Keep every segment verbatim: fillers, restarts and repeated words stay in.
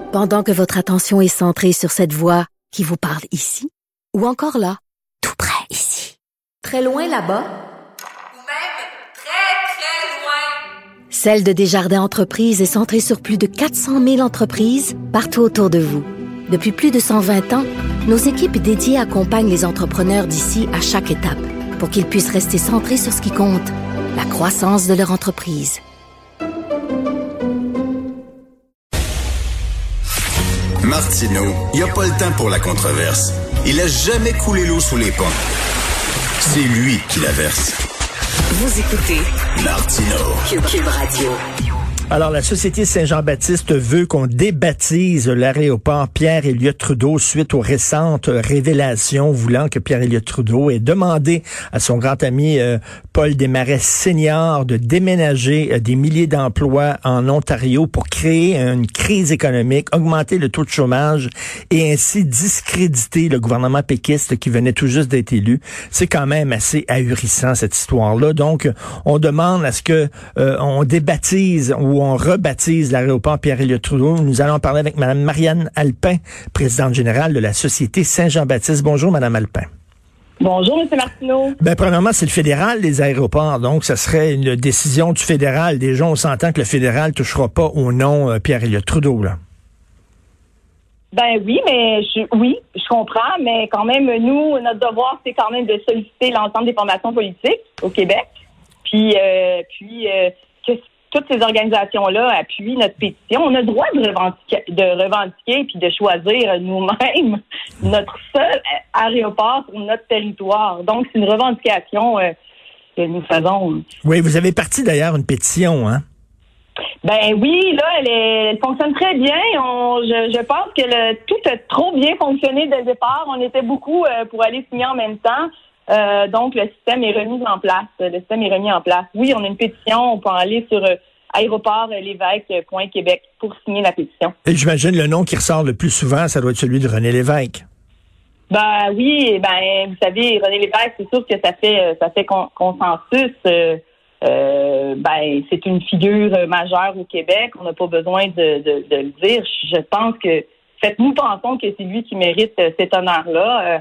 Pendant que votre attention est centrée sur cette voix qui vous parle ici, ou encore là, tout près ici, très loin là-bas, ou même très, très loin, Celle de Desjardins Entreprises est centrée sur plus de quatre cent mille entreprises partout autour de vous. Depuis plus de cent vingt ans, nos équipes dédiées accompagnent les entrepreneurs d'ici à chaque étape pour qu'ils puissent rester centrés sur ce qui compte, la croissance de leur entreprise. Martineau, il n'y a pas le temps pour la controverse. Il a jamais coulé l'eau sous les ponts. C'est lui qui la verse. Vous écoutez Martineau. Cube, Cube Radio. Alors, la Société Saint-Jean-Baptiste veut qu'on débaptise l'aéroport Pierre-Éliott Trudeau suite aux récentes révélations voulant que Pierre-Éliott Trudeau ait demandé à son grand ami euh, Paul Desmarais Senior de déménager euh, des milliers d'emplois en Ontario pour créer une crise économique, augmenter le taux de chômage et ainsi discréditer le gouvernement péquiste qui venait tout juste d'être élu. C'est quand même assez ahurissant, cette histoire-là. Donc, on demande à ce que euh, on débaptise ou on rebaptise l'aéroport Pierre-Éliott Trudeau. Nous allons parler avec Mme Marianne Alpin, présidente générale de la Société Saint-Jean-Baptiste. Bonjour, Mme Alpin. Bonjour, M. Martineau. Ben, premièrement, c'est le fédéral des aéroports, donc ça serait une décision du fédéral. Déjà, on s'entend que le fédéral ne touchera pas au nom euh, Pierre-Éliott Trudeau, là. Ben oui, mais je, oui, je comprends, mais quand même, nous, notre devoir, c'est quand même de solliciter l'ensemble des formations politiques au Québec. Puis, euh, puis euh, que toutes ces organisations-là appuient notre pétition. On a le droit de revendiquer, de revendiquer puis de choisir nous-mêmes notre seul aéroport sur notre territoire. Donc, c'est une revendication euh, que nous faisons. Oui, vous avez parti d'ailleurs une pétition, hein? Ben oui, là, elle, est, elle fonctionne très bien. On, je, je pense que le, tout a trop bien fonctionné dès le départ. On était beaucoup euh, pour aller signer en même temps. Euh, donc, le système est remis en place. Le système est remis en place. Oui, on a une pétition. On peut aller sur euh, aéroport lévesque point québec pour signer la pétition. Et j'imagine le nom qui ressort le plus souvent, ça doit être celui de René Lévesque. Ben oui, ben vous savez, René Lévesque, c'est sûr que ça fait ça fait con, consensus. Euh, euh, ben c'est une figure majeure au Québec. On n'a pas besoin de, de, de le dire. Je pense que faites-nous pensons que c'est lui qui mérite cet honneur-là. Euh,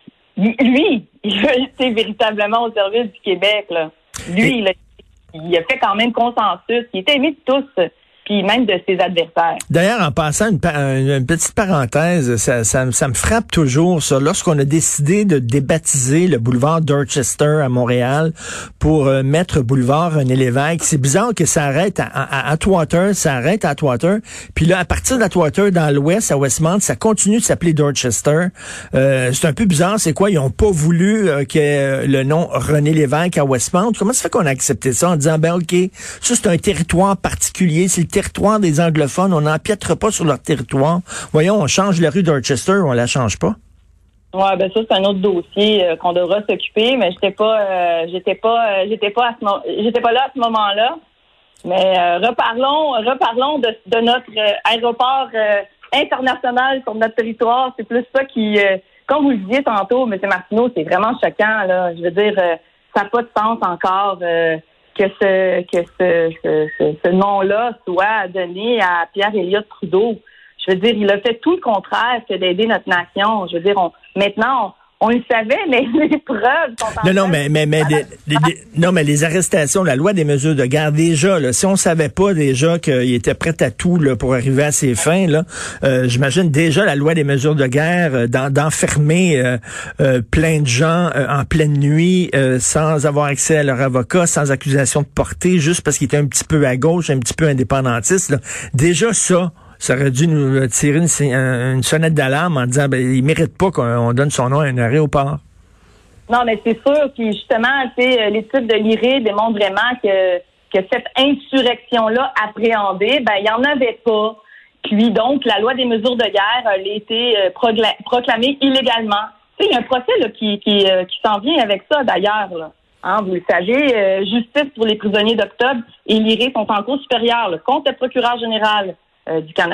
Lui, il veut rester véritablement au service du Québec. Là. Lui, il a, il a fait quand même consensus. Il était aimé de tous, puis même de ses adversaires. D'ailleurs, en passant une, une, une petite parenthèse, ça, ça, ça me frappe toujours, ça. Lorsqu'on a décidé de débaptiser le boulevard Dorchester à Montréal pour euh, mettre boulevard René Lévesque, c'est bizarre que ça arrête à, à, à Atwater, ça arrête à Atwater, puis là, à partir d'Atwater, dans l'ouest, à Westmount, ça continue de s'appeler Dorchester. Euh, c'est un peu bizarre, c'est quoi? Ils ont pas voulu euh, que euh, le nom René Lévesque à Westmount. Comment ça fait qu'on a accepté ça en disant, ben OK, ça c'est un territoire particulier, c'est le territoire des anglophones, on n'empiètre pas sur leur territoire. Voyons, on change la rue Dorchester, on la change pas. Ouais, ben ça c'est un autre dossier euh, qu'on devra s'occuper, mais j'étais pas, euh, j'étais pas, euh, j'étais pas, à ce mo- j'étais pas là à ce moment-là. Mais euh, reparlons, reparlons de, de notre euh, aéroport euh, international sur notre territoire. C'est plus ça qui, euh, comme vous le disiez tantôt, M. Martineau, c'est vraiment choquant là. Je veux dire, euh, ça n'a pas de sens encore. Euh, que ce que ce, ce, ce, ce nom-là soit donné à Pierre-Éliott Trudeau. Je veux dire, il a fait tout le contraire que d'aider notre nation. Je veux dire, on, maintenant, on, on le savait, mais les preuves sont en Non, non, mais, mais, mais, des, des, des, non, mais les arrestations, la loi des mesures de guerre, déjà, là, si on savait pas déjà qu'il était prêt à tout là, pour arriver à ses fins, là, euh, j'imagine déjà la loi des mesures de guerre euh, d'en, d'enfermer euh, euh, plein de gens euh, en pleine nuit euh, sans avoir accès à leur avocat, sans accusation de portée, juste parce qu'il était un petit peu à gauche, un petit peu indépendantiste. Là. Déjà ça, ça aurait dû nous tirer une, une sonnette d'alarme en disant ben il mérite pas qu'on donne son nom à un aéroport. Non, mais c'est sûr. Puis justement, l'étude de l'I R I démontre vraiment que, que cette insurrection-là appréhendée, ben il n'y en avait pas. Puis donc, la loi des mesures de guerre a été procla- proclamée illégalement. Tu sais, il y a un procès là, qui, qui, euh, qui s'en vient avec ça, d'ailleurs. Là. Hein, vous le savez, euh, justice pour les prisonniers d'octobre et l'I R I sont en cours supérieure là, contre le procureur général Euh, du Canada.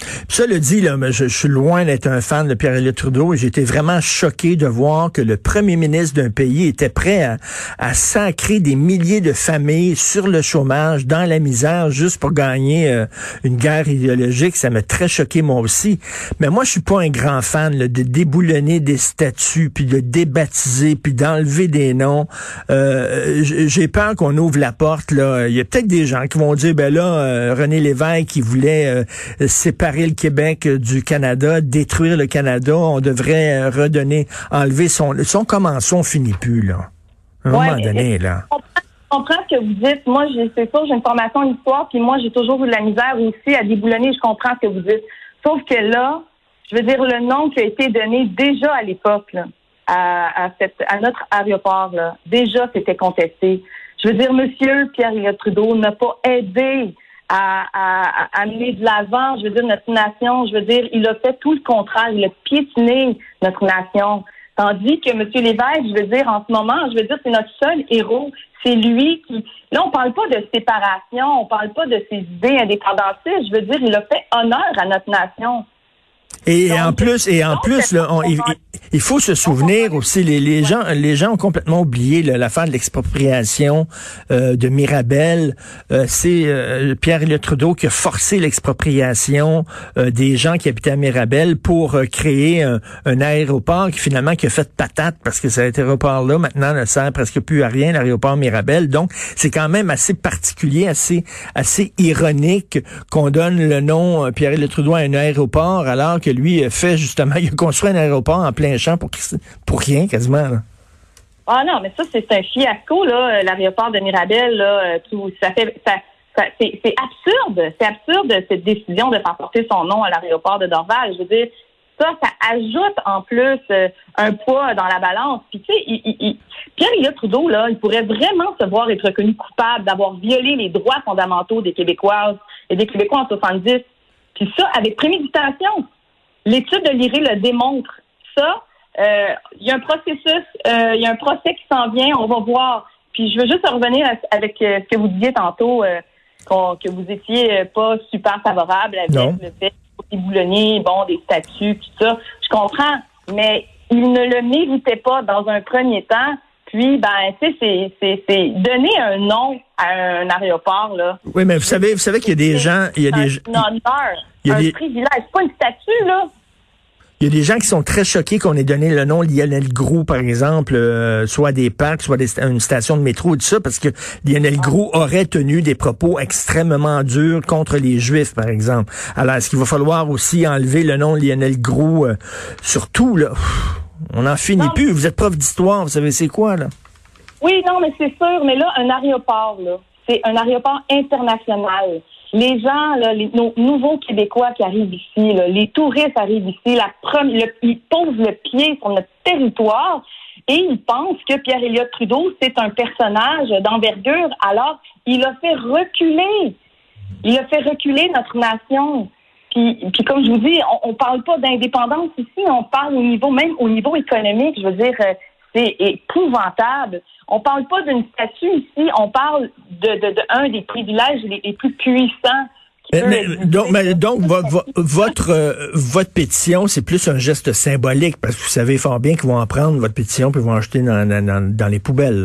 Ça le dit, là, je, je suis loin d'être un fan de Pierre-Éliott Trudeau et j'étais vraiment choqué de voir que le premier ministre d'un pays était prêt à, à sacrer des milliers de familles sur le chômage, dans la misère, juste pour gagner euh, une guerre idéologique. Ça m'a très choqué, moi aussi. Mais moi, je suis pas un grand fan là, de déboulonner des statuts, puis de débaptiser, puis d'enlever des noms. Euh, j'ai peur qu'on ouvre la porte. Là. Il y a peut-être des gens qui vont dire, ben là, euh, René Lévesque, qui voulait euh, séparer le Québec du Canada, détruire le Canada, on devrait redonner, enlever son... Son commençon, on finit plus, là. À un ouais, moment donné, là. Je comprends, je comprends ce que vous dites. Moi, c'est sûr, j'ai une formation en histoire, puis moi, j'ai toujours eu de la misère aussi à déboulonner, je comprends ce que vous dites. Sauf que là, je veux dire, le nom qui a été donné déjà à l'époque, là, à, à, cette, à notre aéroport, là, déjà, c'était contesté. Je veux dire, Monsieur Pierre-Éliott Trudeau n'a pas aidé À, à, à amener de l'avant, je veux dire, notre nation. Je veux dire, il a fait tout le contraire. Il a piétiné notre nation. Tandis que M. Lévesque, je veux dire, en ce moment, je veux dire, c'est notre seul héros. C'est lui qui... Là, on parle pas de séparation, on parle pas de ses idées indépendantistes. Je veux dire, il a fait honneur à notre nation. Et Donc, en plus, et en plus, là, on, il, il faut se souvenir aussi, les, les gens, les gens ont complètement oublié là, l'affaire de l'expropriation euh, de Mirabel. Euh, c'est euh, Pierre-Éliott Trudeau qui a forcé l'expropriation euh, des gens qui habitaient à Mirabel pour euh, créer un, un aéroport qui finalement qui a fait patate parce que cet aéroport-là maintenant ne sert presque plus à rien, l'aéroport Mirabel. Donc, c'est quand même assez particulier, assez, assez ironique qu'on donne le nom euh, Pierre-Éliott Trudeau à un aéroport alors que lui fait justement, il a construit un aéroport en plein champ pour, pour rien quasiment. Là. Ah non, mais ça, c'est un fiasco, là, l'aéroport de Mirabel, là, tout, ça fait, ça, ça, c'est, c'est absurde, c'est absurde cette décision de faire porter son nom à l'aéroport de Dorval. Je veux dire, ça, ça ajoute en plus euh, un poids dans la balance. Puis tu sais, il, il, il, Pierre-Éliott Trudeau, là, il pourrait vraiment se voir être reconnu coupable d'avoir violé les droits fondamentaux des Québécoises et des Québécois en soixante-dix. Puis ça, avec préméditation. L'étude de l'I R I le démontre. Ça, euh, il y a un processus, euh, il y a un procès qui s'en vient, on va voir. Puis je veux juste revenir à, avec euh, ce que vous disiez tantôt, euh, que vous étiez euh, pas super favorable avec non. le fait de déboulonner, bon, des statuts, tout ça. Je comprends, mais il ne le méritait pas dans un premier temps. Puis, ben, tu sais, c'est, c'est, c'est donner un nom à un aéroport, là. Oui, mais vous savez, vous savez qu'il y a des gens, il y a des un honneur, un des... privilège, c'est pas une statue, là. Il y a des gens qui sont très choqués qu'on ait donné le nom Lionel Groulx, par exemple, euh, soit à des parcs, soit à une station de métro et tout ça, parce que Lionel Groulx aurait tenu des propos extrêmement durs contre les Juifs, par exemple. Alors, est-ce qu'il va falloir aussi enlever le nom Lionel Groulx euh, sur tout, là? On n'en finit non. plus. Vous êtes prof d'histoire, vous savez c'est quoi, là? Oui, non, mais c'est sûr. Mais là, un aéroport, là, c'est un aéroport international. Les gens, là, les, nos nouveaux Québécois qui arrivent ici, là, les touristes arrivent ici, la première, le, ils posent le pied sur notre territoire et ils pensent que Pierre-Éliott Trudeau, c'est un personnage d'envergure. Alors, il a fait reculer. Il a fait reculer notre nation. Puis, puis comme je vous dis, on, on parle pas d'indépendance ici, on parle au niveau, même au niveau économique, je veux dire, euh, c'est épouvantable. On parle pas d'une statue ici, on parle de, de, de un des privilèges les, les plus puissants. Mais, mais, donc, mais, donc vo, vo, votre euh, votre pétition, c'est plus un geste symbolique, parce que vous savez fort bien qu'ils vont en prendre votre pétition puis ils vont en jeter dans, dans, dans les poubelles. Là.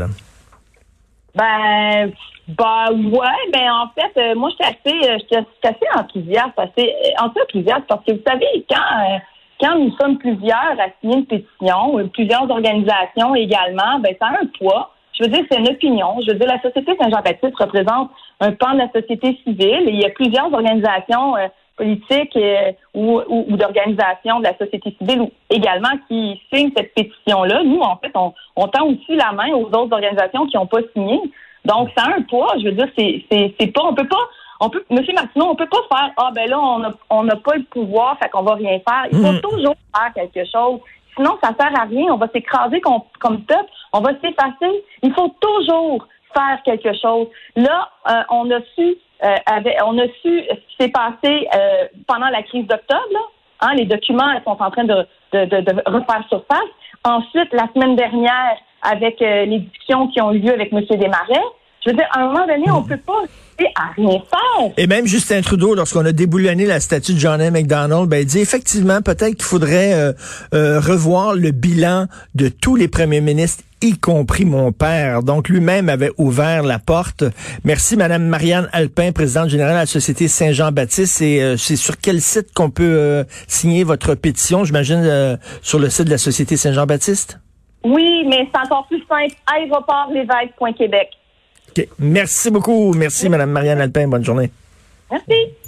Ben... Bah ouais, ben en fait, euh, moi j'étais assez, j'étais assez enthousiaste, assez enthousiaste parce que vous savez, quand euh, quand nous sommes plusieurs à signer une pétition, euh, plusieurs organisations également, ben ça a un poids. Je veux dire, c'est une opinion. Je veux dire, la Société Saint-Jean-Baptiste représente un pan de la société civile et il y a plusieurs organisations euh, politiques euh, ou, ou, ou d'organisations de la société civile ou, également qui signent cette pétition-là. Nous, en fait, on, on tend aussi la main aux autres organisations qui n'ont pas signé. Donc, ça a un poids. Je veux dire, c'est, c'est, c'est pas, on peut pas, on peut, Monsieur Martineau, on peut pas faire, ah, ben là, on a, on n'a pas le pouvoir, fait qu'on va rien faire. Il faut mmh. toujours faire quelque chose. Sinon, ça sert à rien. On va s'écraser comme, comme peuple. On va s'effacer. Il faut toujours faire quelque chose. Là, euh, on a su, euh, avec, on a su ce qui s'est passé euh, pendant la crise d'octobre, là. Hein, les documents ils sont en train de, de, de, de refaire surface. Ensuite, la semaine dernière, avec euh, les discussions qui ont eu lieu avec M. Desmarais, Je veux dire, à un moment donné, on peut pas rester à rien faire. Et même Justin Trudeau, lorsqu'on a déboulonné la statue de John A. Macdonald, ben, il dit effectivement, peut-être qu'il faudrait euh, euh, revoir le bilan de tous les premiers ministres, y compris mon père. Donc, lui-même avait ouvert la porte. Merci, Madame Marianne Alpin, présidente générale de la Société Saint-Jean-Baptiste. Et euh, c'est sur quel site qu'on peut euh, signer votre pétition? J'imagine euh, sur le site de la Société Saint-Jean-Baptiste? Oui, mais c'est encore plus simple. aéroport lévesque point québec. OK. Merci beaucoup. Merci, Madame Marianne Alpin. Bonne journée. Merci.